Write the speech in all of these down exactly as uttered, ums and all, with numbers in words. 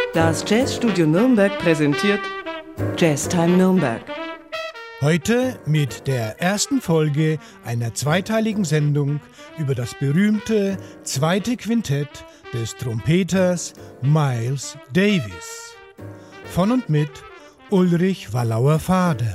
Das Jazzstudio Nürnberg präsentiert Jazztime Nürnberg. Heute mit der ersten Folge einer zweiteiligen Sendung über das berühmte zweite Quintett des Trompeters Miles Davis. Von und mit Ulrich Wallauer-Fader.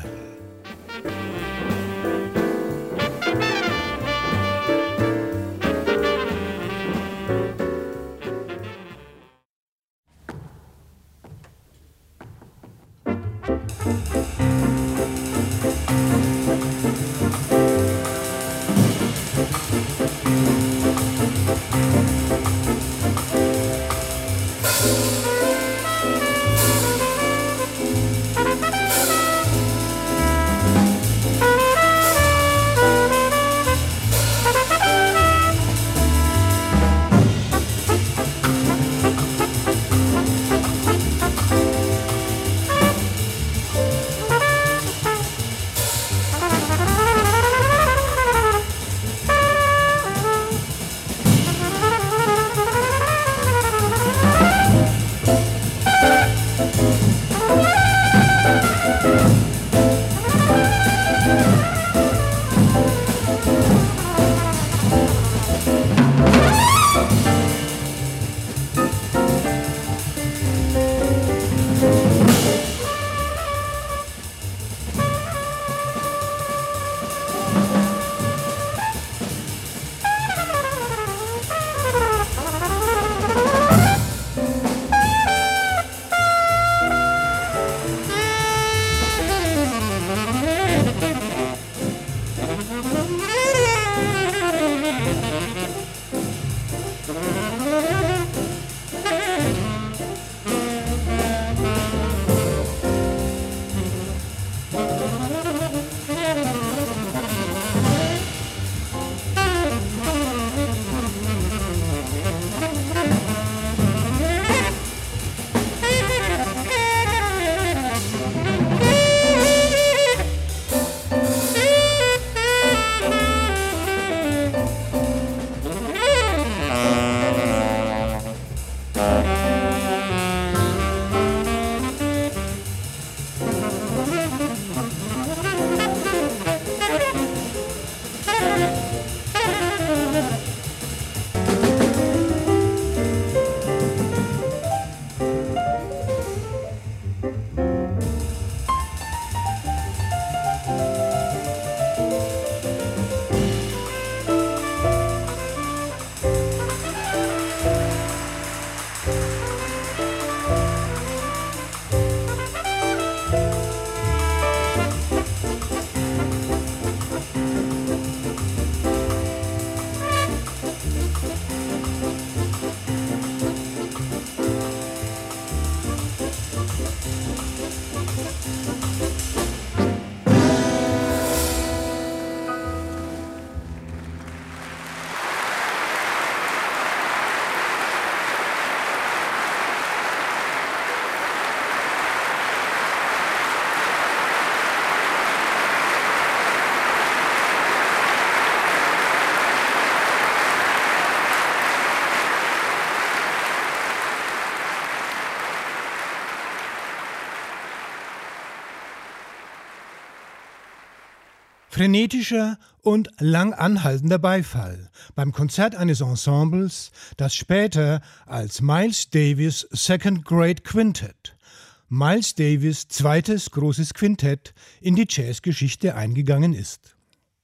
Frenetischer und lang anhaltender Beifall beim Konzert eines Ensembles, das später als Miles Davis Second Great Quintet, Miles Davis zweites großes Quintett, in die Jazzgeschichte eingegangen ist.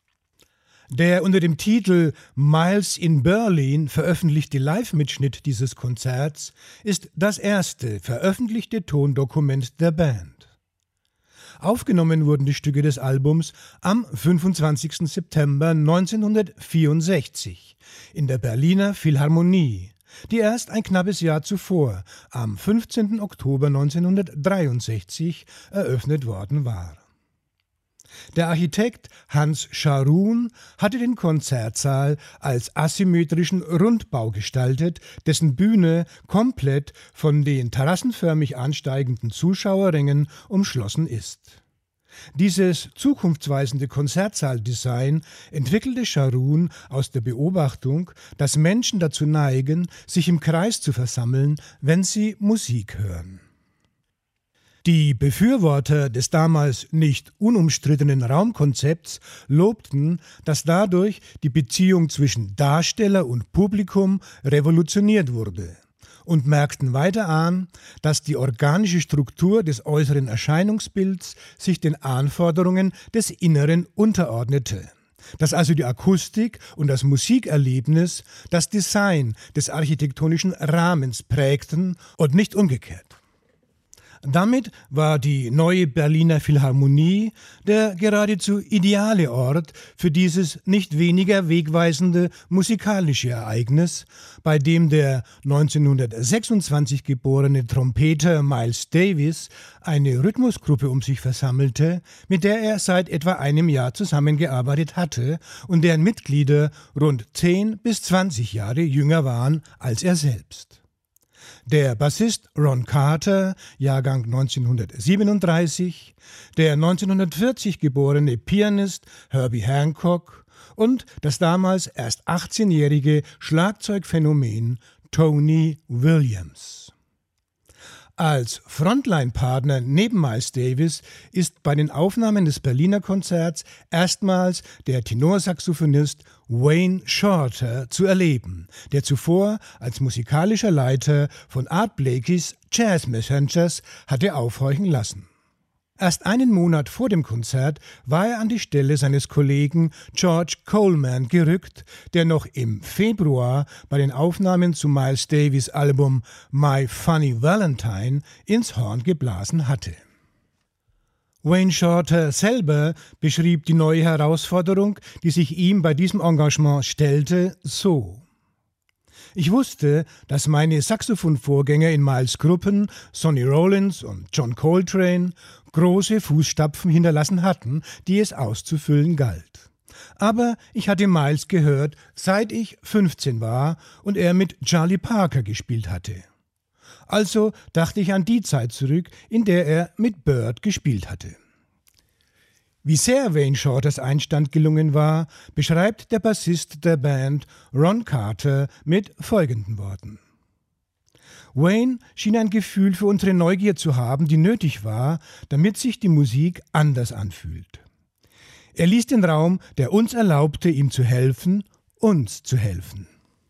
Der unter dem Titel Miles in Berlin veröffentlichte Live-Mitschnitt dieses Konzerts ist das erste veröffentlichte Tondokument der Band. Aufgenommen wurden die Stücke des Albums am fünfundzwanzigsten September neunzehnhundertvierundsechzig in der Berliner Philharmonie, die erst ein knappes Jahr zuvor, am fünfzehnten Oktober neunzehnhundertdreiundsechzig, eröffnet worden war. Der Architekt Hans Scharoun hatte den Konzertsaal als asymmetrischen Rundbau gestaltet, dessen Bühne komplett von den terrassenförmig ansteigenden Zuschauerrängen umschlossen ist. Dieses zukunftsweisende Konzertsaal-Design entwickelte Scharoun aus der Beobachtung, dass Menschen dazu neigen, sich im Kreis zu versammeln, wenn sie Musik hören. Die Befürworter des damals nicht unumstrittenen Raumkonzepts lobten, dass dadurch die Beziehung zwischen Darsteller und Publikum revolutioniert wurde und merkten weiter an, dass die organische Struktur des äußeren Erscheinungsbilds sich den Anforderungen des Inneren unterordnete, dass also die Akustik und das Musikerlebnis das Design des architektonischen Rahmens prägten und nicht umgekehrt. Damit war die neue Berliner Philharmonie der geradezu ideale Ort für dieses nicht weniger wegweisende musikalische Ereignis, bei dem der neunzehnhundertsechsundzwanzig geborene Trompeter Miles Davis eine Rhythmusgruppe um sich versammelte, mit der er seit etwa einem Jahr zusammengearbeitet hatte und deren Mitglieder rund zehn bis zwanzig Jahre jünger waren als er selbst. Der Bassist Ron Carter, Jahrgang neunzehnhundertsiebenunddreißig, der neunzehnhundertvierzig geborene Pianist Herbie Hancock und das damals erst achtzehnjährige Schlagzeugphänomen Tony Williams. Als Frontline-Partner neben Miles Davis ist bei den Aufnahmen des Berliner Konzerts erstmals der Tenorsaxophonist Wayne Shorter zu erleben, der zuvor als musikalischer Leiter von Art Blakey's Jazz Messengers hatte aufhorchen lassen. Erst einen Monat vor dem Konzert war er an die Stelle seines Kollegen George Coleman gerückt, der noch im Februar bei den Aufnahmen zu Miles Davis' Album My Funny Valentine ins Horn geblasen hatte. Wayne Shorter selber beschrieb die neue Herausforderung, die sich ihm bei diesem Engagement stellte, so: Ich wusste, dass meine Saxophonvorgänger in Miles' Gruppen, Sonny Rollins und John Coltrane, große Fußstapfen hinterlassen hatten, die es auszufüllen galt. Aber ich hatte Miles gehört, seit ich fünfzehn war und er mit Charlie Parker gespielt hatte. Also dachte ich an die Zeit zurück, in der er mit Bird gespielt hatte. Wie sehr Wayne Shorters Einstand gelungen war, beschreibt der Bassist der Band Ron Carter mit folgenden Worten: Wayne schien ein Gefühl für unsere Neugier zu haben, die nötig war, damit sich die Musik anders anfühlt. Er ließ den Raum, der uns erlaubte, ihm zu helfen, uns zu helfen.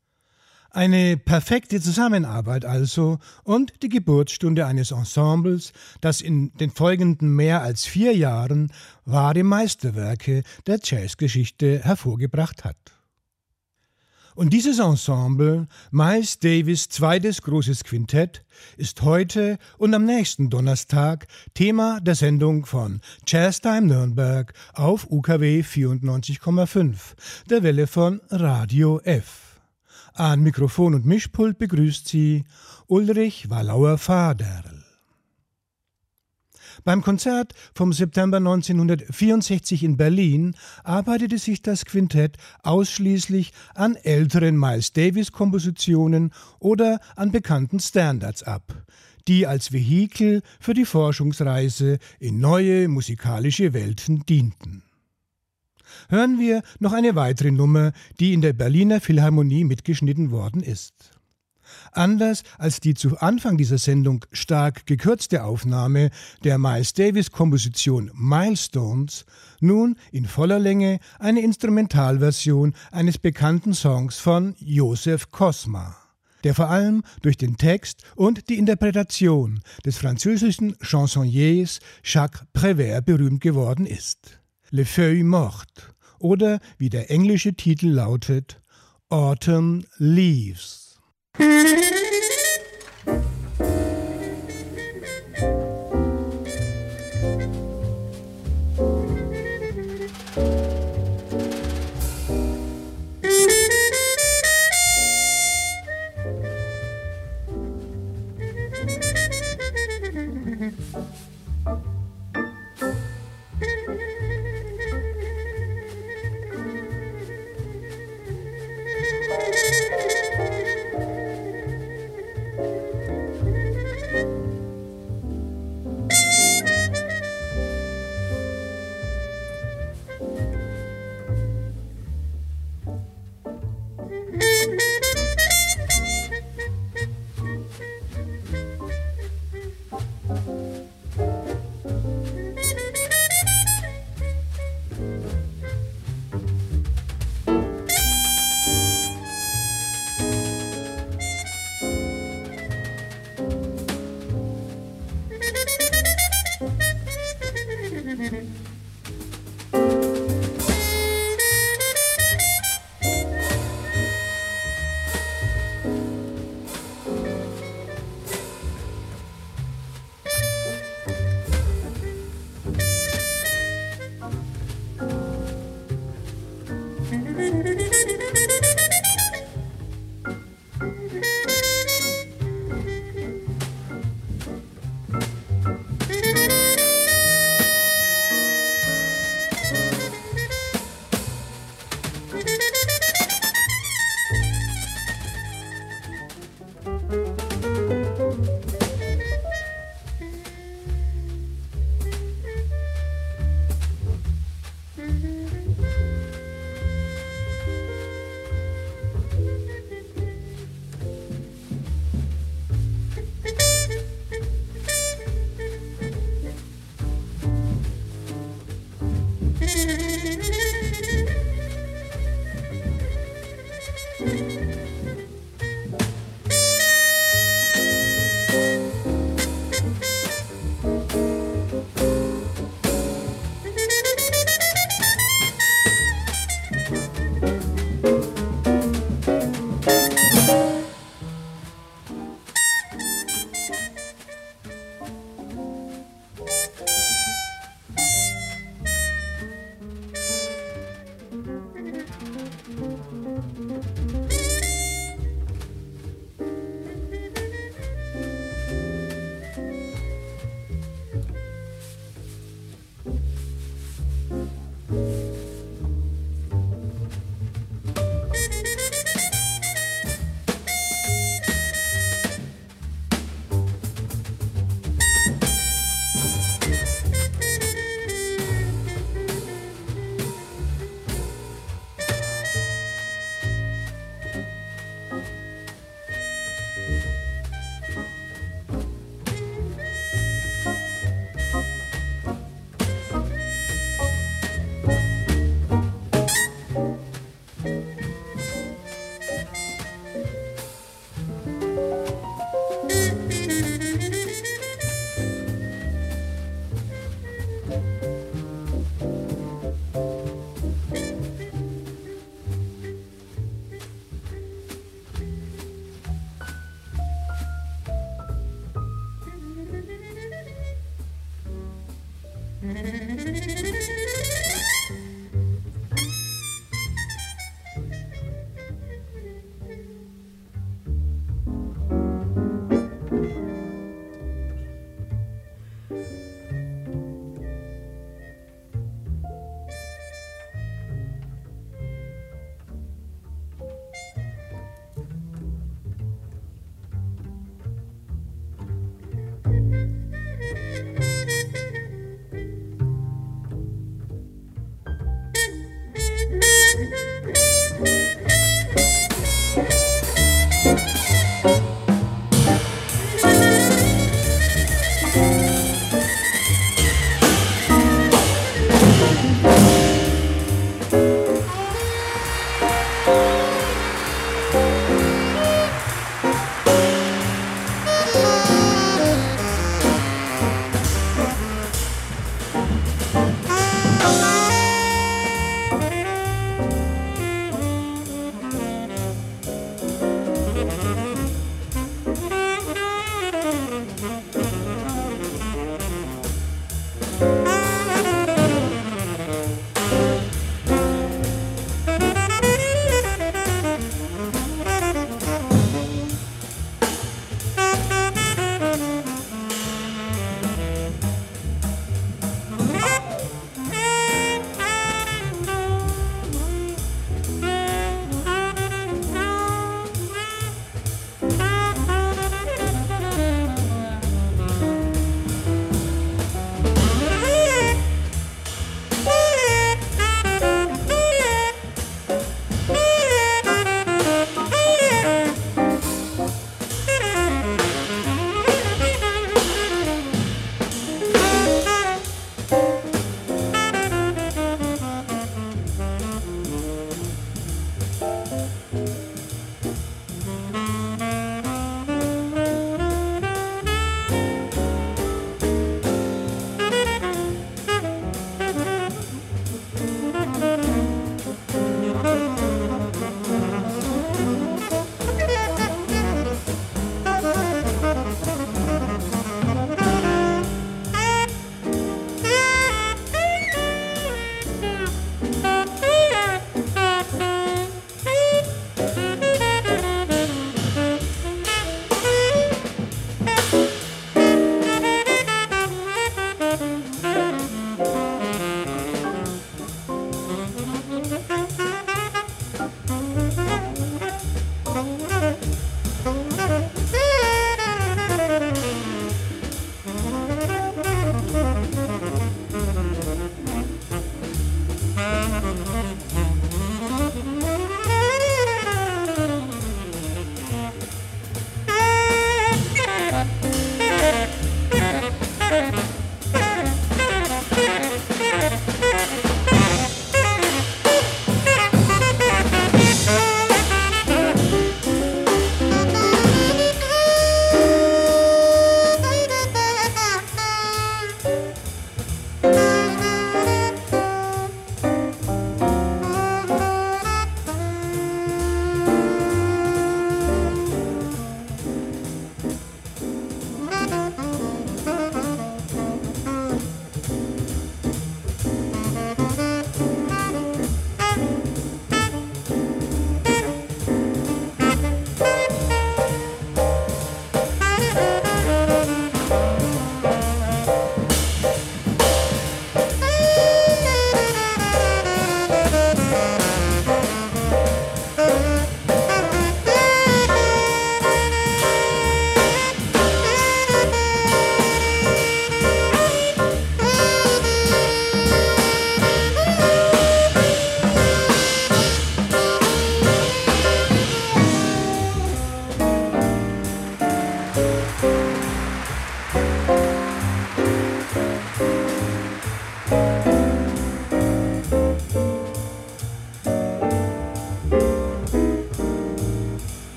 Eine perfekte Zusammenarbeit also und die Geburtsstunde eines Ensembles, das in den folgenden mehr als vier Jahren wahre Meisterwerke der Jazzgeschichte hervorgebracht hat. Und dieses Ensemble, Miles Davis' zweites großes Quintett, ist heute und am nächsten Donnerstag Thema der Sendung von Jazztime Nürnberg auf U K W vierundneunzig Komma fünf, der Welle von Radio F. An Mikrofon und Mischpult begrüßt Sie Ulrich Wallauer-Faderl. Beim Konzert vom September neunzehnhundertvierundsechzig in Berlin arbeitete sich das Quintett ausschließlich an älteren Miles-Davis-Kompositionen oder an bekannten Standards ab, die als Vehikel für die Forschungsreise in neue musikalische Welten dienten. Hören wir noch eine weitere Nummer, die in der Berliner Philharmonie mitgeschnitten worden ist. Anders als die zu Anfang dieser Sendung stark gekürzte Aufnahme der Miles-Davis-Komposition Milestones, nun in voller Länge eine Instrumentalversion eines bekannten Songs von Joseph Kosma, der vor allem durch den Text und die Interpretation des französischen Chansonniers Jacques Prévert berühmt geworden ist. Les Feuilles Mortes oder wie der englische Titel lautet, Autumn Leaves.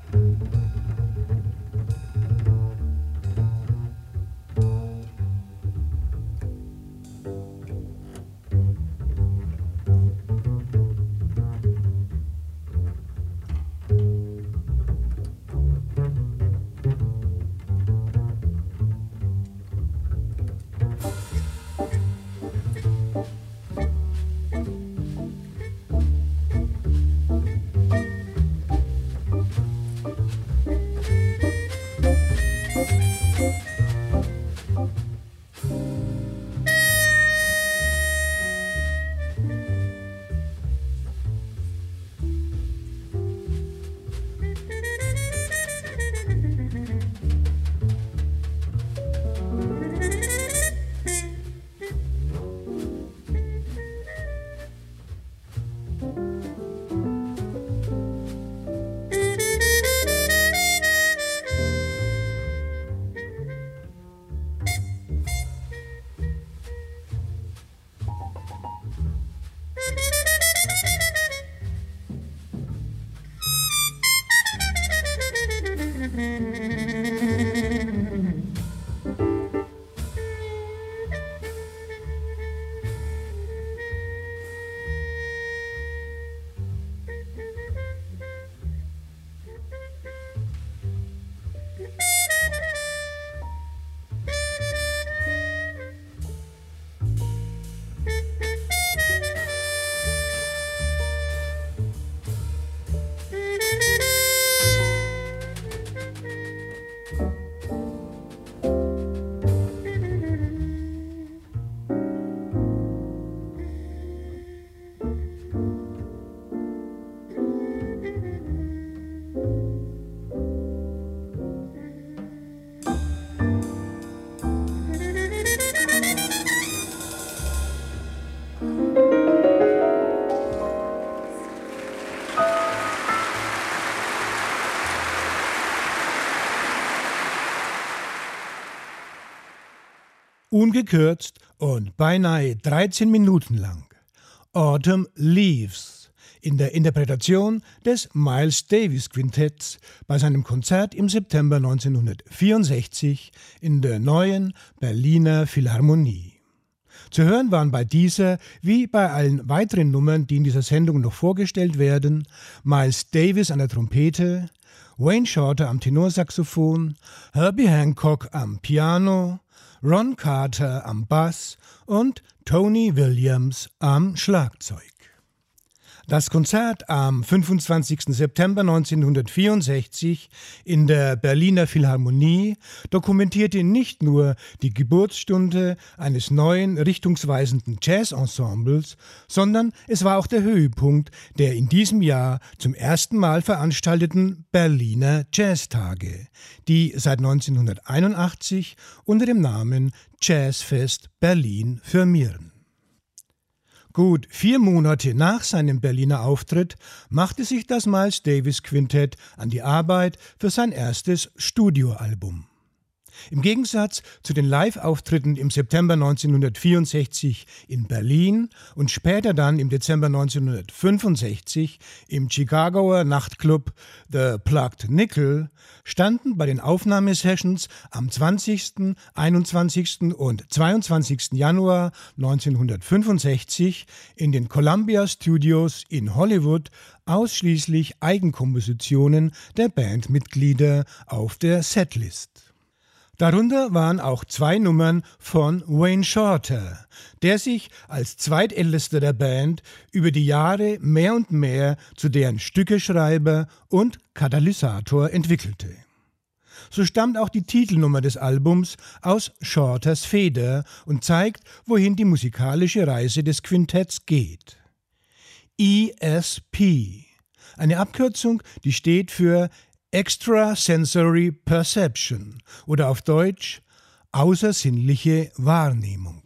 Ungekürzt und beinahe dreizehn Minuten lang. Autumn Leaves in der Interpretation des Miles Davis Quintetts bei seinem Konzert im September neunzehnhundertvierundsechzig in der Neuen Berliner Philharmonie. Zu hören waren bei dieser, wie bei allen weiteren Nummern, die in dieser Sendung noch vorgestellt werden, Miles Davis an der Trompete, Wayne Shorter am Tenorsaxophon, Herbie Hancock am Piano, Ron Carter am Bass und Tony Williams am Schlagzeug. Das Konzert am fünfundzwanzigsten September neunzehnhundertvierundsechzig in der Berliner Philharmonie dokumentierte nicht nur die Geburtsstunde eines neuen, richtungsweisenden Jazzensembles, sondern es war auch der Höhepunkt der in diesem Jahr zum ersten Mal veranstalteten Berliner Jazztage, die seit neunzehnhunderteinundachtzig unter dem Namen Jazzfest Berlin firmieren. Gut vier Monate nach seinem Berliner Auftritt machte sich das Miles Davis Quintett an die Arbeit für sein erstes Studioalbum. Im Gegensatz zu den Live-Auftritten im September neunzehnhundertvierundsechzig in Berlin und später dann im Dezember neunzehnhundertfünfundsechzig im Chicagoer Nachtclub The Plugged Nickel standen bei den Aufnahmesessions am zwanzigsten, einundzwanzigsten und zweiundzwanzigsten Januar neunzehnhundertfünfundsechzig in den Columbia Studios in Hollywood ausschließlich Eigenkompositionen der Bandmitglieder auf der Setlist. Darunter waren auch zwei Nummern von Wayne Shorter, der sich als zweitältester der Band über die Jahre mehr und mehr zu deren Stückeschreiber und Katalysator entwickelte. So stammt auch die Titelnummer des Albums aus Shorters Feder und zeigt, wohin die musikalische Reise des Quintetts geht. E S P, eine Abkürzung, die steht für Extrasensory Perception oder auf Deutsch außersinnliche Wahrnehmung.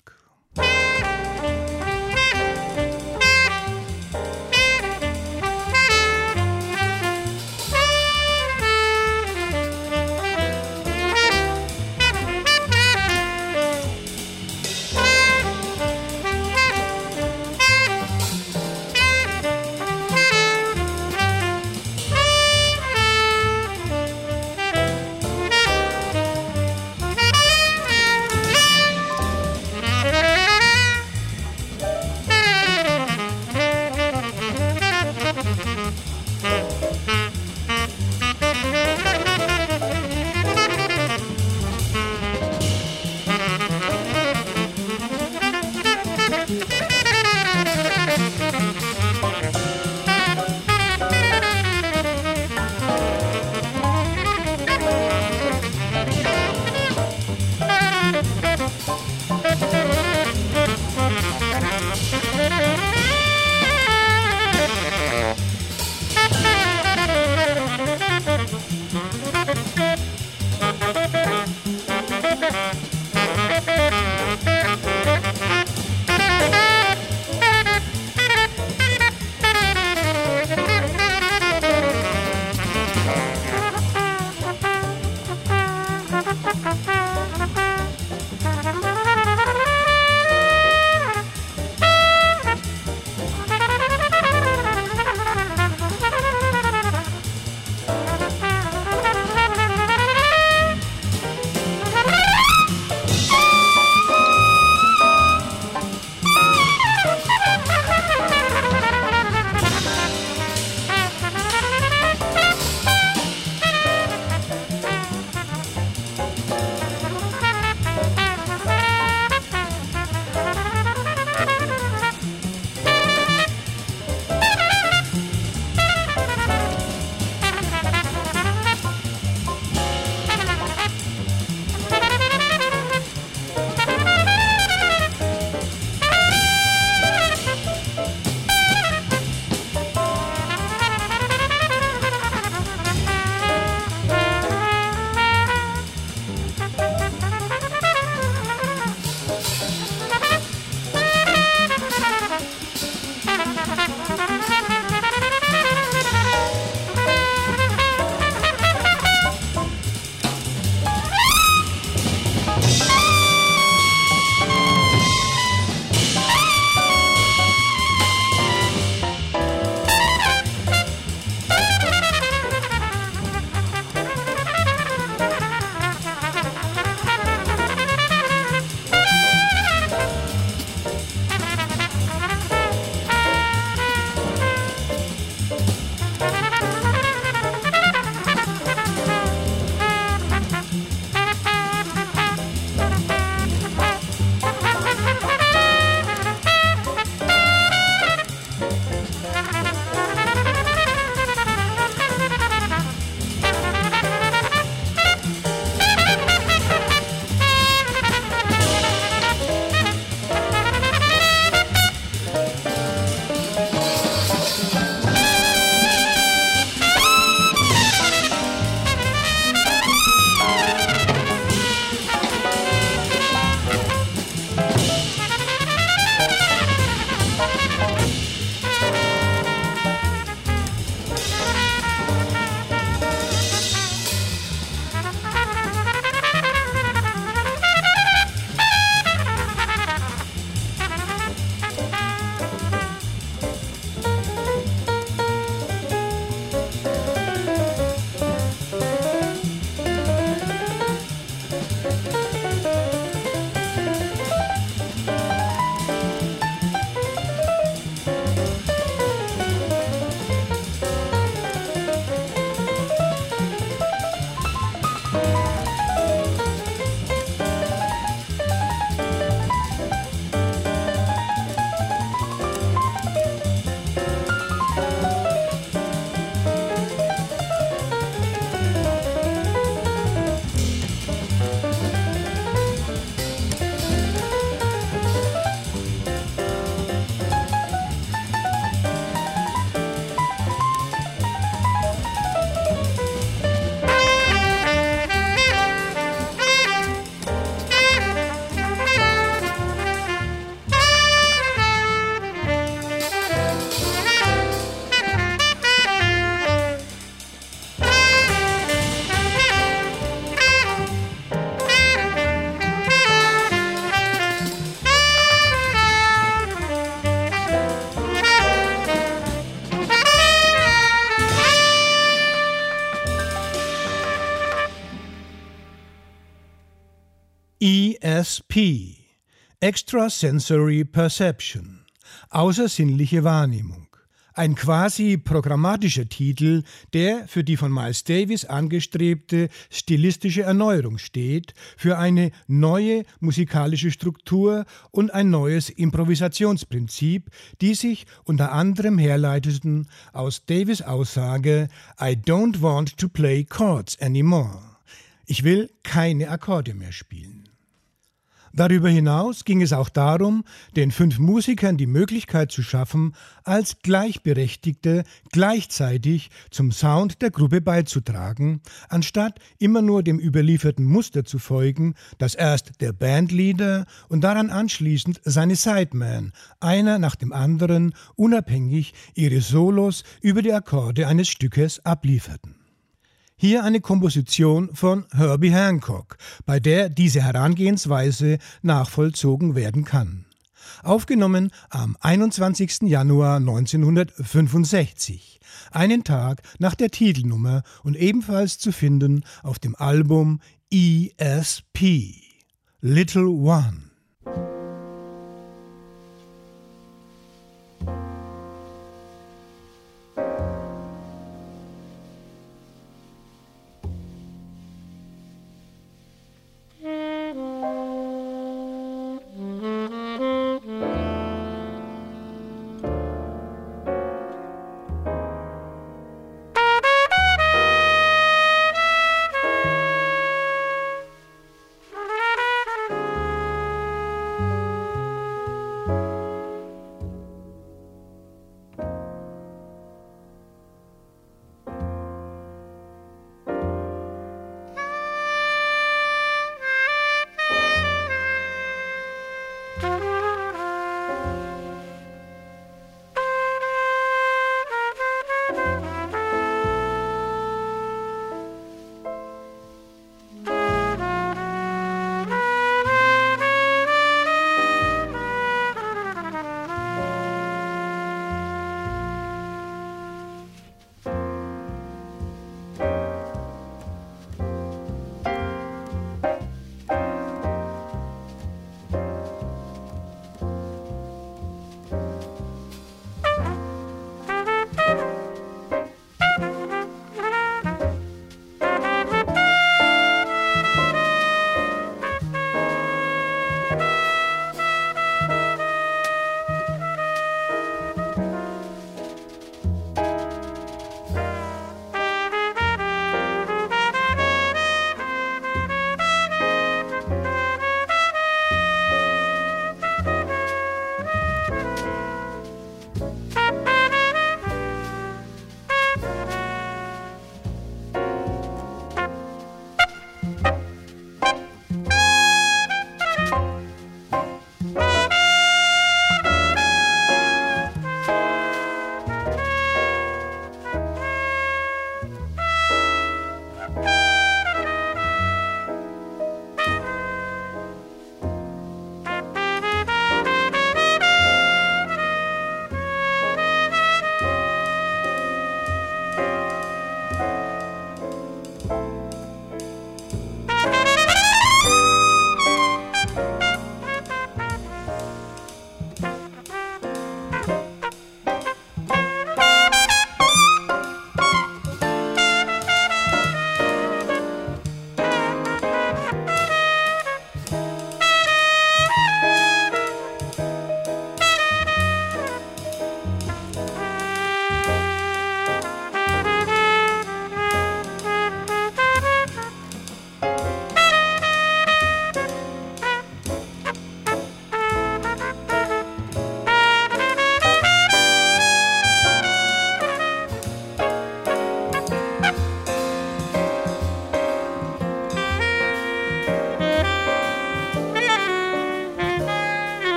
E S P, Extrasensory Perception, außersinnliche Wahrnehmung. Ein quasi programmatischer Titel, der für die von Miles Davis angestrebte stilistische Erneuerung steht, für eine neue musikalische Struktur und ein neues Improvisationsprinzip, die sich unter anderem herleiteten aus Davis' Aussage I don't want to play chords anymore. Ich will keine Akkorde mehr spielen. Darüber hinaus ging es auch darum, den fünf Musikern die Möglichkeit zu schaffen, als Gleichberechtigte gleichzeitig zum Sound der Gruppe beizutragen, anstatt immer nur dem überlieferten Muster zu folgen, dass erst der Bandleader und daran anschließend seine Sidemen, einer nach dem anderen, unabhängig ihre Solos über die Akkorde eines Stückes ablieferten. Hier eine Komposition von Herbie Hancock, bei der diese Herangehensweise nachvollzogen werden kann. Aufgenommen am einundzwanzigsten Januar neunzehnhundertfünfundsechzig, einen Tag nach der Titelnummer und ebenfalls zu finden auf dem Album E S P, Little One.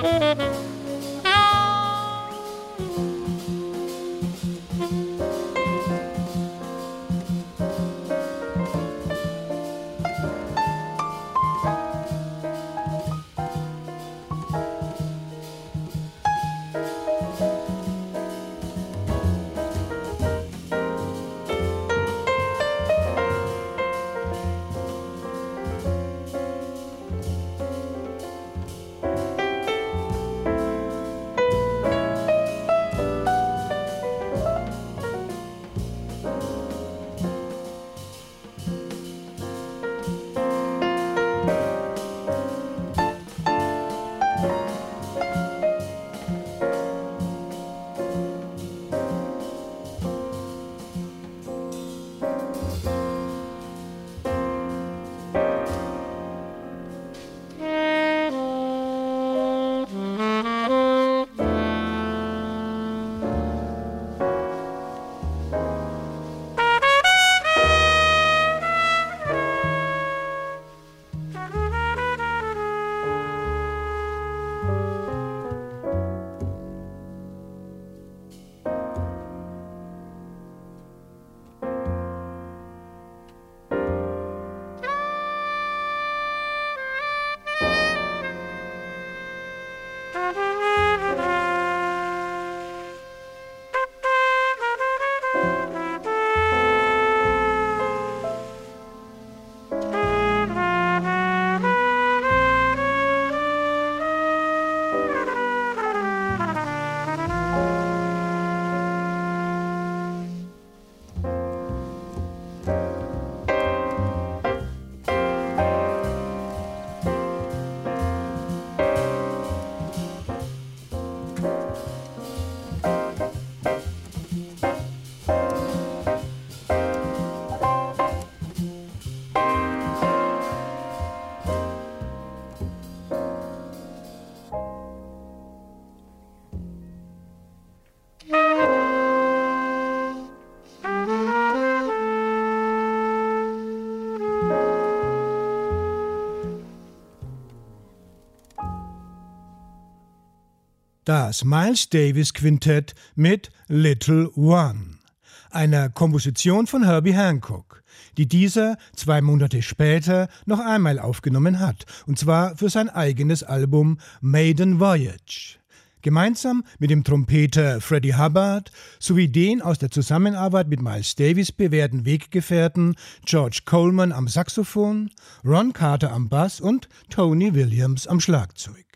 Das Miles Davis Quintett mit Little One, einer Komposition von Herbie Hancock, die dieser zwei Monate später noch einmal aufgenommen hat, und zwar für sein eigenes Album Maiden Voyage. Gemeinsam mit dem Trompeter Freddie Hubbard sowie den aus der Zusammenarbeit mit Miles Davis bewährten Weggefährten George Coleman am Saxophon, Ron Carter am Bass und Tony Williams am Schlagzeug.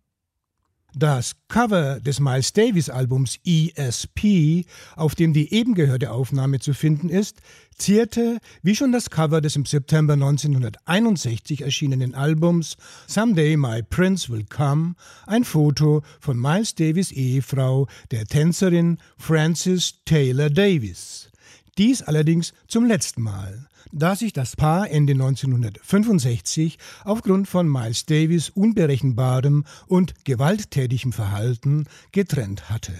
Das Cover des Miles Davis Albums E S P, auf dem die eben gehörte Aufnahme zu finden ist, zierte, wie schon das Cover des im September neunzehnhunderteinundsechzig erschienenen Albums Someday My Prince Will Come, ein Foto von Miles Davis' Ehefrau, der Tänzerin Frances Taylor Davis. Dies allerdings zum letzten Mal, da sich das Paar Ende neunzehnhundertfünfundsechzig aufgrund von Miles Davis' unberechenbarem und gewalttätigem Verhalten getrennt hatte.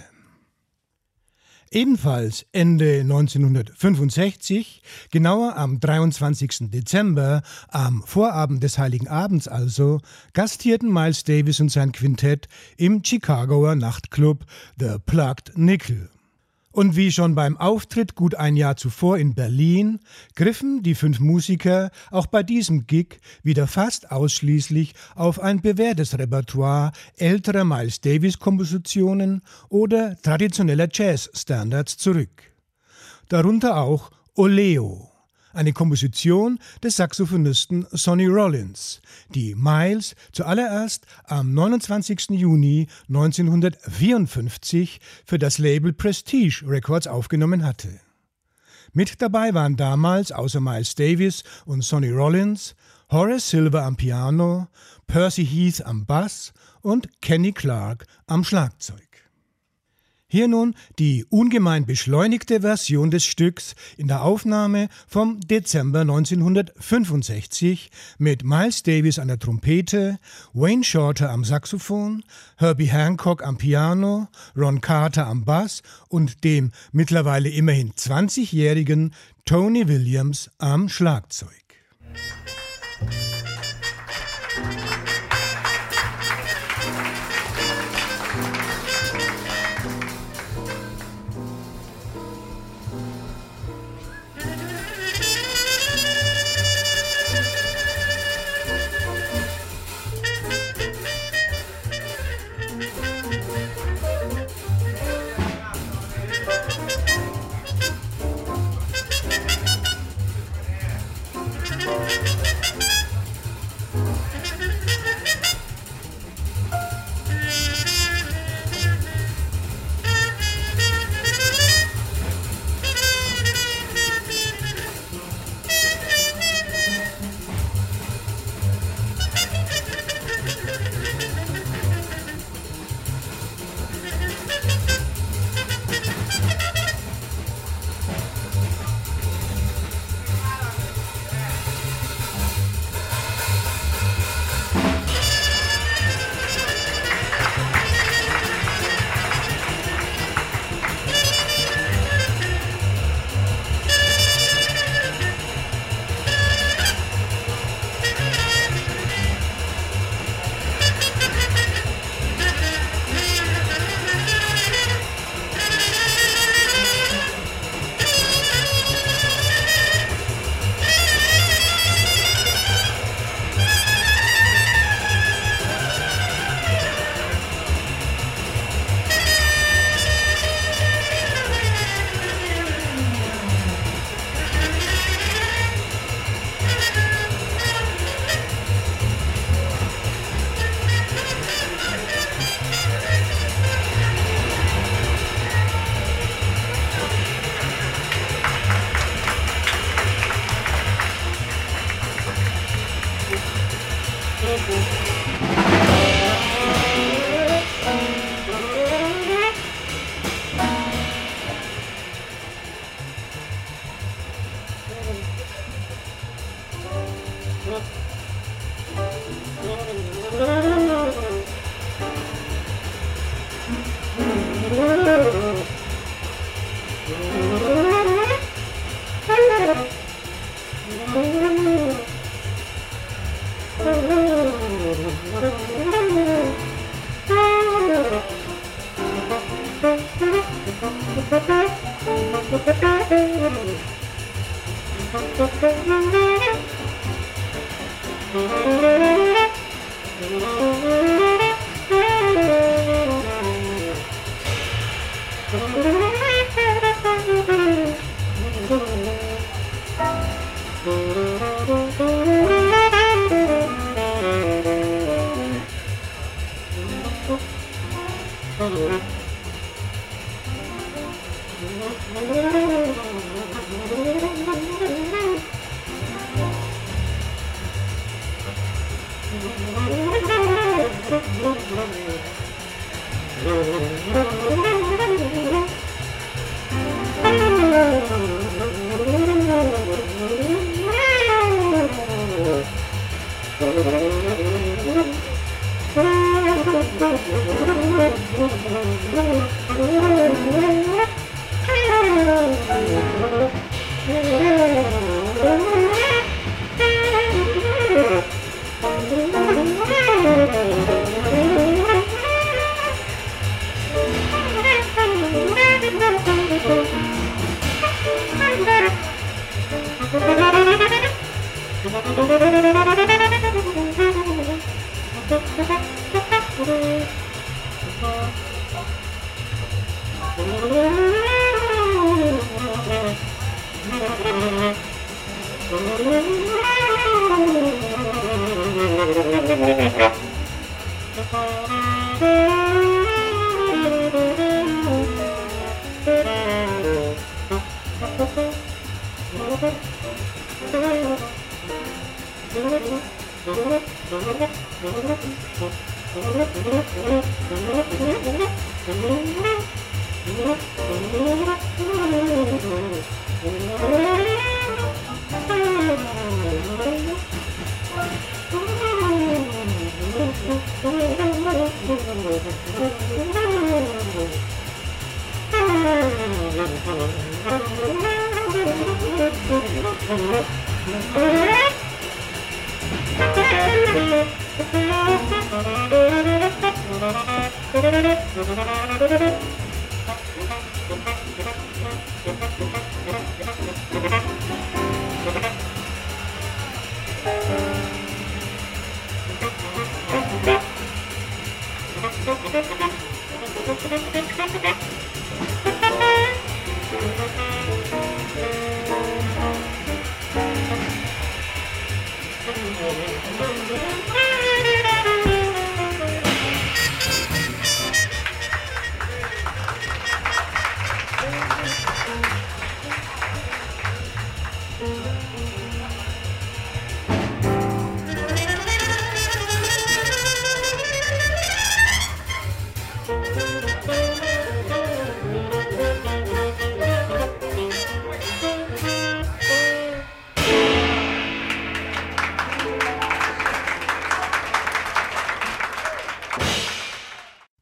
Ebenfalls Ende neunzehnhundertfünfundsechzig, genauer am dreiundzwanzigsten Dezember, am Vorabend des Heiligen Abends also, gastierten Miles Davis und sein Quintett im Chicagoer Nachtclub The Plugged Nickel. Und wie schon beim Auftritt gut ein Jahr zuvor in Berlin, griffen die fünf Musiker auch bei diesem Gig wieder fast ausschließlich auf ein bewährtes Repertoire älterer Miles Davis-Kompositionen oder traditioneller Jazz-Standards zurück. Darunter auch Oleo, eine Komposition des Saxophonisten Sonny Rollins, die Miles zuallererst am neunundzwanzigsten Juni neunzehnhundertvierundfünfzig für das Label Prestige Records aufgenommen hatte. Mit dabei waren damals außer Miles Davis und Sonny Rollins Horace Silver am Piano, Percy Heath am Bass und Kenny Clarke am Schlagzeug. Hier nun die ungemein beschleunigte Version des Stücks in der Aufnahme vom Dezember neunzehnhundertfünfundsechzig mit Miles Davis an der Trompete, Wayne Shorter am Saxophon, Herbie Hancock am Piano, Ron Carter am Bass und dem mittlerweile immerhin zwanzigjährigen Tony Williams am Schlagzeug.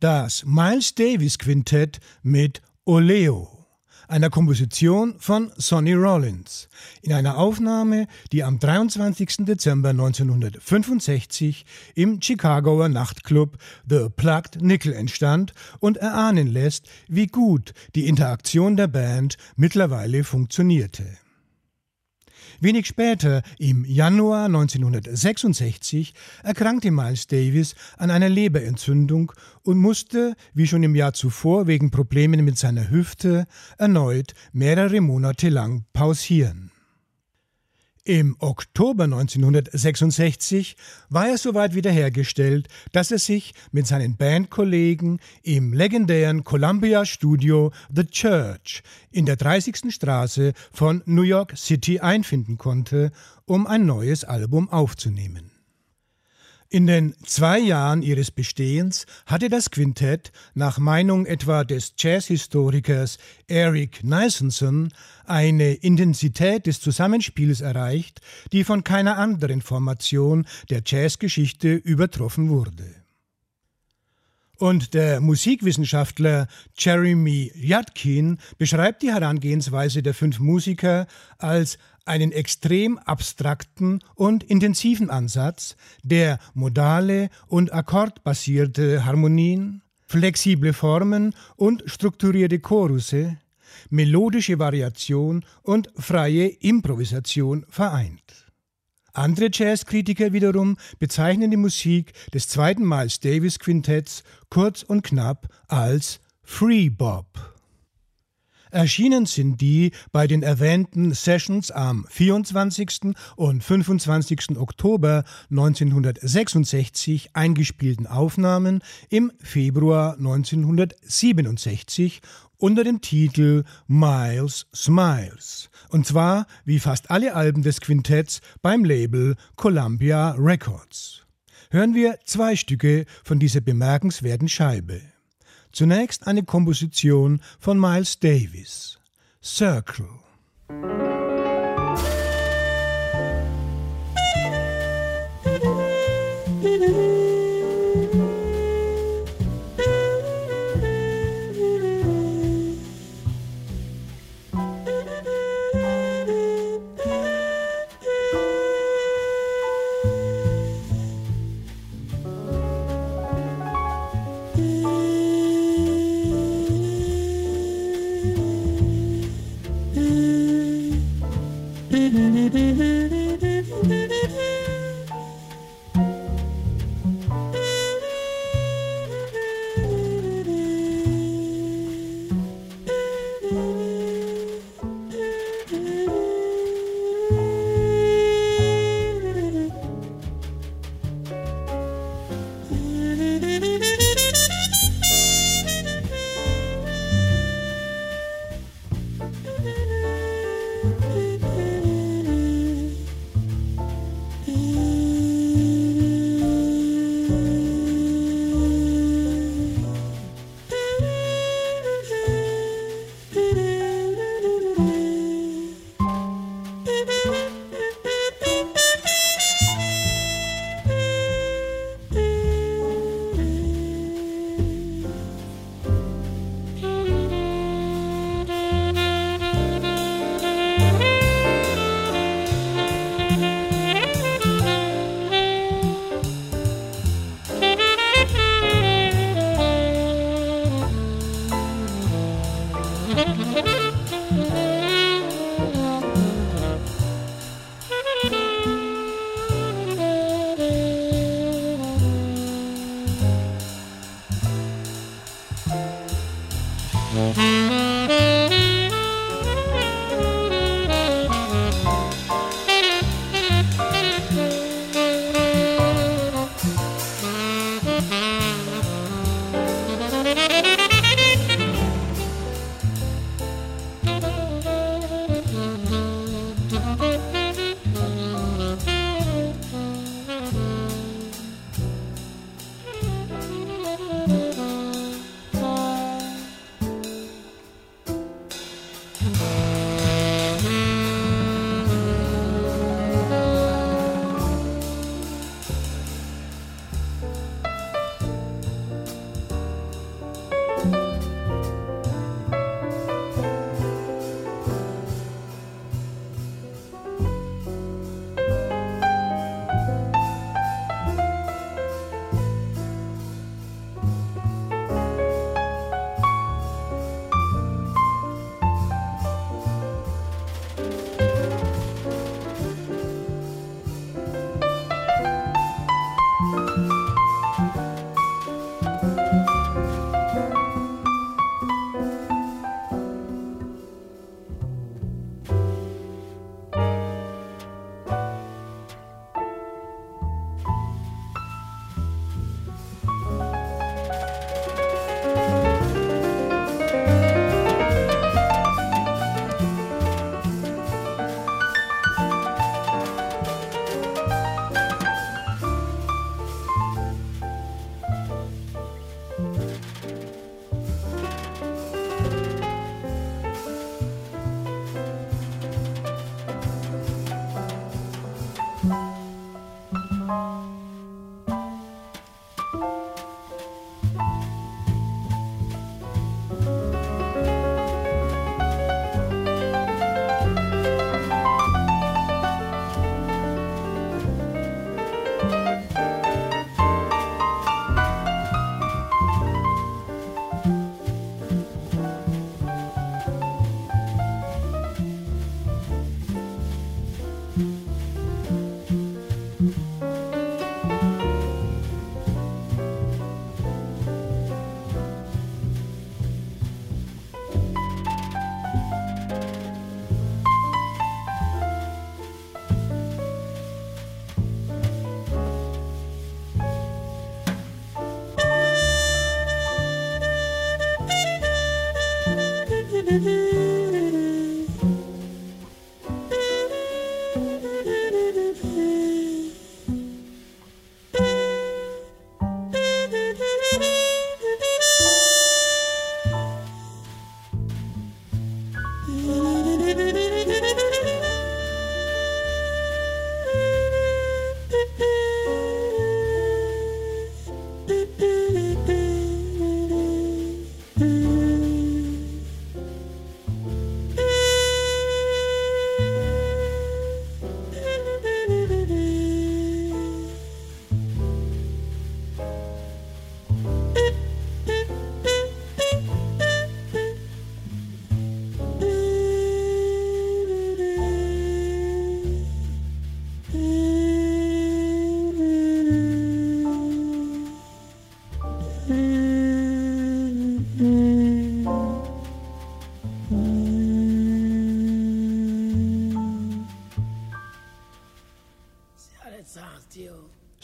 das Miles Davis Quintett mit Oleo, einer Komposition von Sonny Rollins, in einer Aufnahme, die am dreiundzwanzigsten Dezember neunzehnhundertfünfundsechzig im Chicagoer Nachtclub The Plugged Nickel entstand und erahnen lässt, wie gut die Interaktion der Band mittlerweile funktionierte. Wenig später, im Januar neunzehnhundertsechsundsechzig, erkrankte Miles Davis an einer Leberentzündung und musste, wie schon im Jahr zuvor wegen Problemen mit seiner Hüfte, erneut mehrere Monate lang pausieren. Im Oktober neunzehnhundertsechsundsechzig war er soweit wiederhergestellt, dass er sich mit seinen Bandkollegen im legendären Columbia-Studio The Church in der dreißigsten Straße von New York City einfinden konnte, um ein neues Album aufzunehmen. In den zwei Jahren ihres Bestehens hatte das Quintett nach Meinung etwa des Jazzhistorikers Eric Nisenson eine Intensität des Zusammenspiels erreicht, die von keiner anderen Formation der Jazzgeschichte übertroffen wurde. Und der Musikwissenschaftler Jeremy Yadkin beschreibt die Herangehensweise der fünf Musiker als einen extrem abstrakten und intensiven Ansatz, der modale und akkordbasierte Harmonien, flexible Formen und strukturierte Chorusse, melodische Variation und freie Improvisation vereint. Andere Jazzkritiker wiederum bezeichnen die Musik des zweiten Miles Davis Quintetts kurz und knapp als Free Bop. Erschienen sind die bei den erwähnten Sessions am vierundzwanzigsten und fünfundzwanzigsten Oktober neunzehnhundertsechsundsechzig eingespielten Aufnahmen im Februar neunzehnhundertsiebenundsechzig unter dem Titel Miles Smiles, und zwar, wie fast alle Alben des Quintetts, beim Label Columbia Records. Hören wir zwei Stücke von dieser bemerkenswerten Scheibe. Zunächst eine Komposition von Miles Davis, Circle.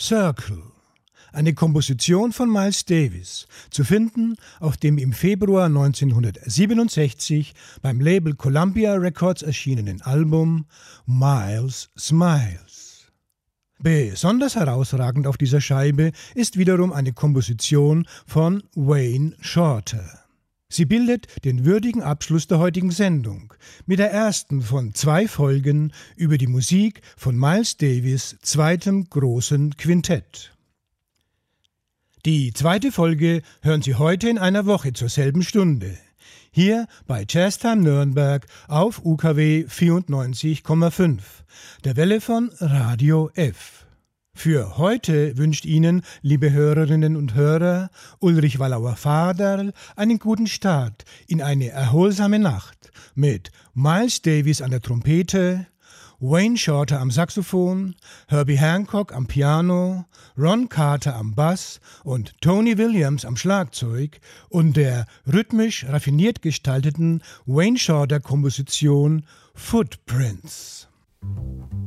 Circle, eine Komposition von Miles Davis, zu finden auf dem im Februar neunzehnhundertsiebenundsechzig beim Label Columbia Records erschienenen Album Miles Smiles. Besonders herausragend auf dieser Scheibe ist wiederum eine Komposition von Wayne Shorter. Sie bildet den würdigen Abschluss der heutigen Sendung mit der ersten von zwei Folgen über die Musik von Miles Davis' zweitem großen Quintett. Die zweite Folge hören Sie heute in einer Woche zur selben Stunde. Hier bei Jazztime Nürnberg auf U K W vierundneunzig Komma fünf, der Welle von Radio F. Für heute wünscht Ihnen, liebe Hörerinnen und Hörer, Ulrich Wallauer-Faderl einen guten Start in eine erholsame Nacht mit Miles Davis an der Trompete, Wayne Shorter am Saxophon, Herbie Hancock am Piano, Ron Carter am Bass und Tony Williams am Schlagzeug und der rhythmisch raffiniert gestalteten Wayne Shorter Komposition Footprints.